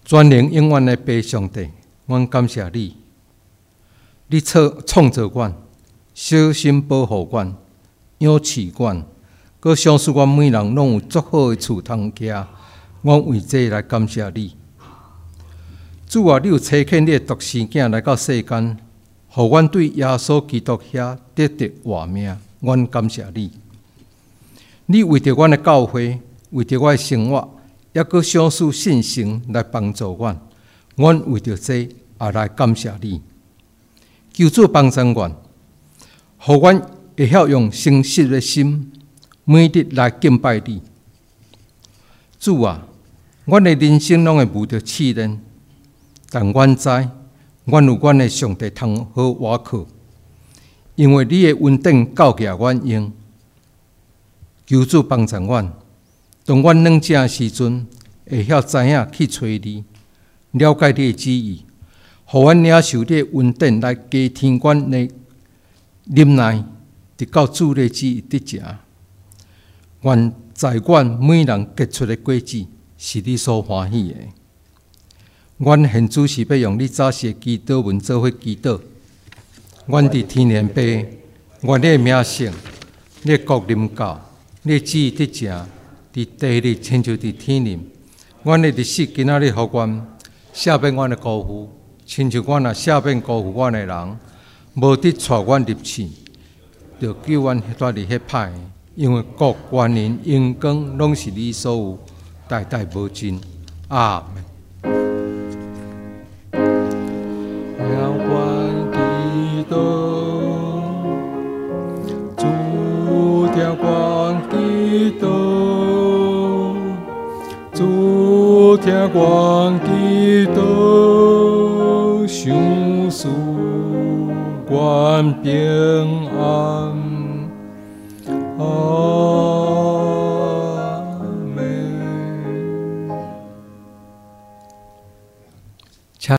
全能永远的爸上帝，阮感谢你，你创造阮，小心保护阮，养饲阮，佮赏赐阮每人拢有足好的厝通徛。阮为这来感谢你。主啊，你有差遣你的独生囝来到世间，互阮对耶稣基督遐得着活命。阮感谢你。你为着阮的教会，为着我的生活，也佮赏赐信心来帮助阮。阮为着这也来感谢你。求主帮助阮，互阮会晓用诚实的心，每日来敬拜你。主啊，阮的人生拢会遇到试炼，但阮知，阮有阮的上帝通好倚靠，因为你的恩典教教阮用。求主帮助阮，当阮软正的时阵，会晓知影去找你，了解你的旨意，互阮领受你的恩典来加添阮的忍耐，直到主的旨意得成。愿在阮每人结出的果子是你所欢喜的。阮现主是要用你早时的祈祷文做伙祈祷。阮伫天然爸，愿你的名圣，你的国临到。你的旨意得成，伫地里亲像伫天里。阮的日子今仔日，互阮赦免阮的辜负，亲像阮也赦免辜负阮的人，无得带阮入去，就叫阮脱离迄歹。因为国、权、能、荣光，拢是你所有，代代无尽。阿门。了阮基督，主了阮基督，主听阮基督，相思阮平安。